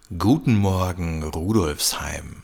Guten Morgen, Rudolfsheim.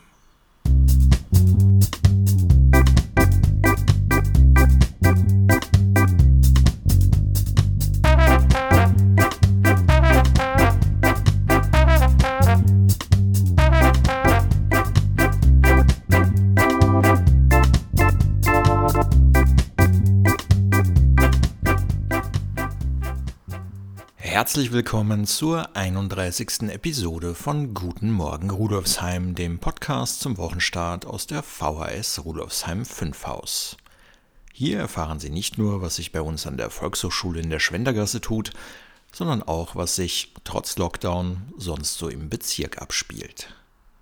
Herzlich willkommen zur 31. Episode von Guten Morgen Rudolfsheim, dem Podcast zum Wochenstart aus der VHS Rudolfsheim 5 Haus. Hier erfahren Sie nicht nur, was sich bei uns an der Volkshochschule in der Schwendergasse tut, sondern auch, was sich, trotz Lockdown, sonst so im Bezirk abspielt.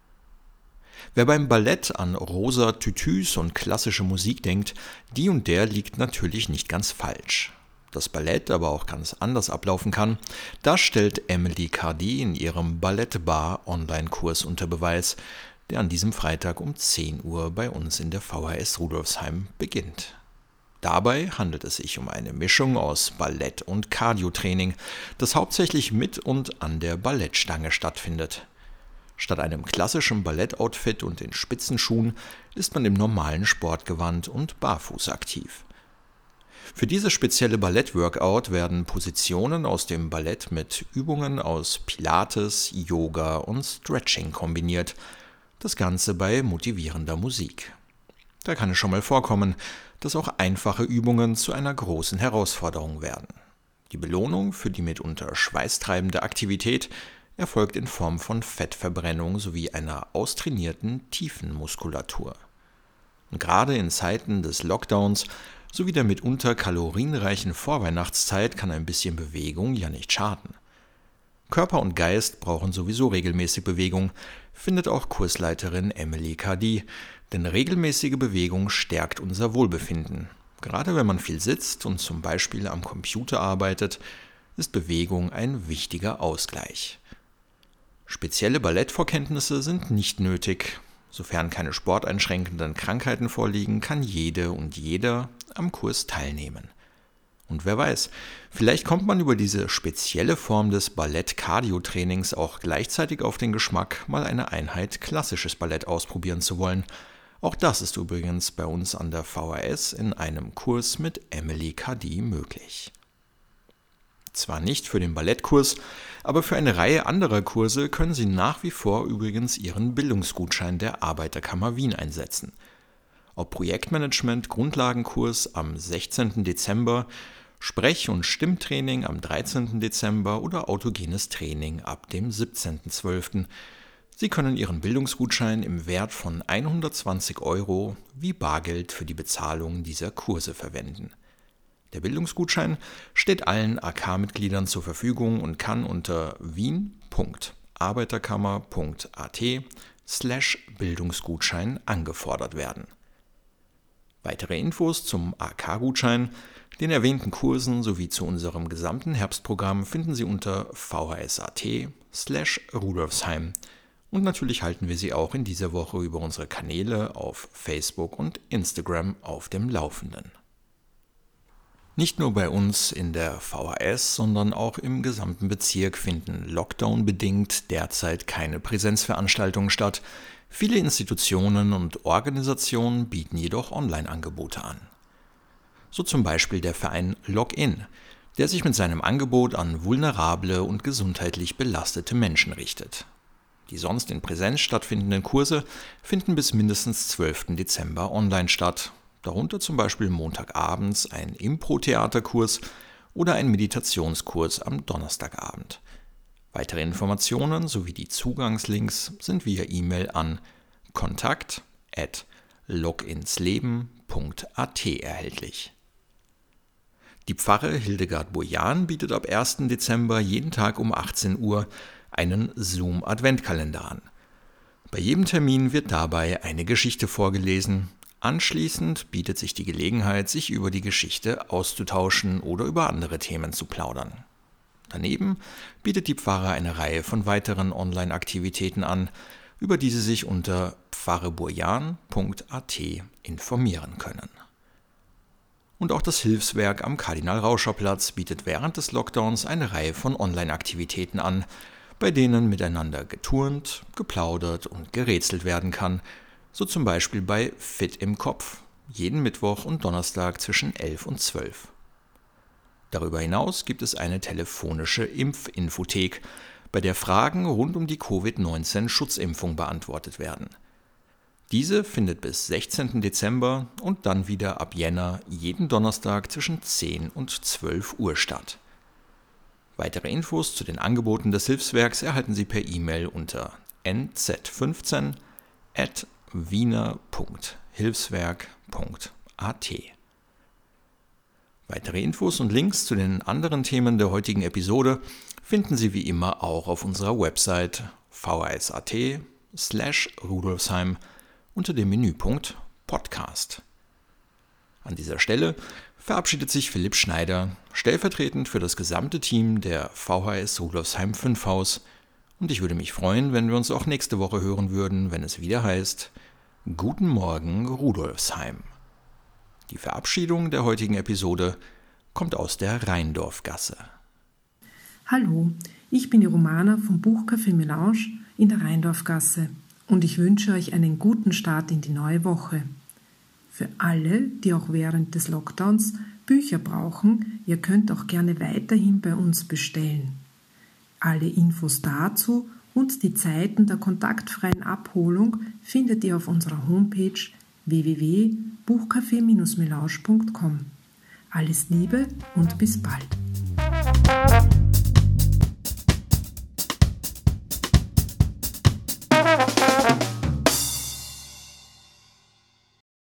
Wer beim Ballett an rosa Tütüs und klassische Musik denkt, die und der liegt natürlich nicht ganz falsch. Das Ballett aber auch ganz anders ablaufen kann, das stellt Emily Cardy in ihrem Ballett-Bar-Online-Kurs unter Beweis, der an diesem Freitag um 10 Uhr bei uns in der VHS Rudolfsheim beginnt. Dabei handelt es sich um eine Mischung aus Ballett- und Cardio-Training, das hauptsächlich mit und an der Ballettstange stattfindet. Statt einem klassischen Ballettoutfit und den Spitzenschuhen ist man im normalen Sportgewand und barfuß aktiv. Für dieses spezielle Ballett-Workout werden Positionen aus dem Ballett mit Übungen aus Pilates, Yoga und Stretching kombiniert. Das Ganze bei motivierender Musik. Da kann es schon mal vorkommen, dass auch einfache Übungen zu einer großen Herausforderung werden. Die Belohnung für die mitunter schweißtreibende Aktivität erfolgt in Form von Fettverbrennung sowie einer austrainierten Tiefenmuskulatur. Und gerade in Zeiten des Lockdowns sowie der mitunter kalorienreichen Vorweihnachtszeit kann ein bisschen Bewegung ja nicht schaden. Körper und Geist brauchen sowieso regelmäßig Bewegung, findet auch Kursleiterin Emily Cardy, denn regelmäßige Bewegung stärkt unser Wohlbefinden. Gerade wenn man viel sitzt und zum Beispiel am Computer arbeitet, ist Bewegung ein wichtiger Ausgleich. Spezielle Ballettvorkenntnisse sind nicht nötig. Sofern keine sporteinschränkenden Krankheiten vorliegen, kann jede und jeder am Kurs teilnehmen. Und wer weiß, vielleicht kommt man über diese spezielle Form des Ballett-Cardio-Trainings auch gleichzeitig auf den Geschmack, mal eine Einheit klassisches Ballett ausprobieren zu wollen. Auch das ist übrigens bei uns an der VHS in einem Kurs mit Emily Cardy möglich. Zwar nicht für den Ballettkurs, aber für eine Reihe anderer Kurse können Sie nach wie vor übrigens Ihren Bildungsgutschein der Arbeiterkammer Wien einsetzen. Ob Projektmanagement Grundlagenkurs am 16. Dezember, Sprech- und Stimmtraining am 13. Dezember oder autogenes Training ab dem 17.12. Sie können Ihren Bildungsgutschein im Wert von 120 € wie Bargeld für die Bezahlung dieser Kurse verwenden. Der Bildungsgutschein steht allen AK-Mitgliedern zur Verfügung und kann unter wien.arbeiterkammer.at/Bildungsgutschein angefordert werden. Weitere Infos zum AK-Gutschein, den erwähnten Kursen sowie zu unserem gesamten Herbstprogramm finden Sie unter vhsat/Rudolfsheim. Und natürlich halten wir Sie auch in dieser Woche über unsere Kanäle auf Facebook und Instagram auf dem Laufenden. Nicht nur bei uns in der VHS, sondern auch im gesamten Bezirk finden Lockdown-bedingt derzeit keine Präsenzveranstaltungen statt. Viele Institutionen und Organisationen bieten jedoch Online-Angebote an. So zum Beispiel der Verein Login, der sich mit seinem Angebot an vulnerable und gesundheitlich belastete Menschen richtet. Die sonst in Präsenz stattfindenden Kurse finden bis mindestens 12. Dezember online statt. Darunter zum Beispiel montagabends ein Impro-Theaterkurs oder ein Meditationskurs am Donnerstagabend. Weitere Informationen sowie die Zugangslinks sind via E-Mail an kontakt@loginsleben.at erhältlich. Die Pfarre Hildegard Bojan bietet ab 1. Dezember jeden Tag um 18 Uhr einen Zoom-Adventkalender an. Bei jedem Termin wird dabei eine Geschichte vorgelesen. Anschließend bietet sich die Gelegenheit, sich über die Geschichte auszutauschen oder über andere Themen zu plaudern. Daneben bietet die Pfarre eine Reihe von weiteren Online-Aktivitäten an, über die Sie sich unter pfarreburjan.at informieren können. Und auch das Hilfswerk am Kardinal-Rauscher-Platz bietet während des Lockdowns eine Reihe von Online-Aktivitäten an, bei denen miteinander geturnt, geplaudert und gerätselt werden kann, so zum Beispiel bei Fit im Kopf, jeden Mittwoch und Donnerstag zwischen 11 und 12. Darüber hinaus gibt es eine telefonische Impfinfothek, bei der Fragen rund um die Covid-19-Schutzimpfung beantwortet werden. Diese findet bis 16. Dezember und dann wieder ab Jänner jeden Donnerstag zwischen 10 und 12 Uhr statt. Weitere Infos zu den Angeboten des Hilfswerks erhalten Sie per E-Mail unter nz15@wiener.hilfswerk.at. Weitere Infos und Links zu den anderen Themen der heutigen Episode finden Sie wie immer auch auf unserer Website vhs.at/Rudolfsheim unter dem Menüpunkt Podcast. An dieser Stelle verabschiedet sich Philipp Schneider, stellvertretend für das gesamte Team der VHS Rudolfsheim 5 Haus, und ich würde mich freuen, wenn wir uns auch nächste Woche hören würden, wenn es wieder heißt Guten Morgen Rudolfsheim. Die Verabschiedung der heutigen Episode kommt aus der Rheindorfgasse. Hallo, ich bin die Romana vom Buchcafé Melange in der Rheindorfgasse und ich wünsche euch einen guten Start in die neue Woche. Für alle, die auch während des Lockdowns Bücher brauchen, ihr könnt auch gerne weiterhin bei uns bestellen. Alle Infos dazu und die Zeiten der kontaktfreien Abholung findet ihr auf unserer Homepage www.buchcafé-melange.com. Alles Liebe und bis bald.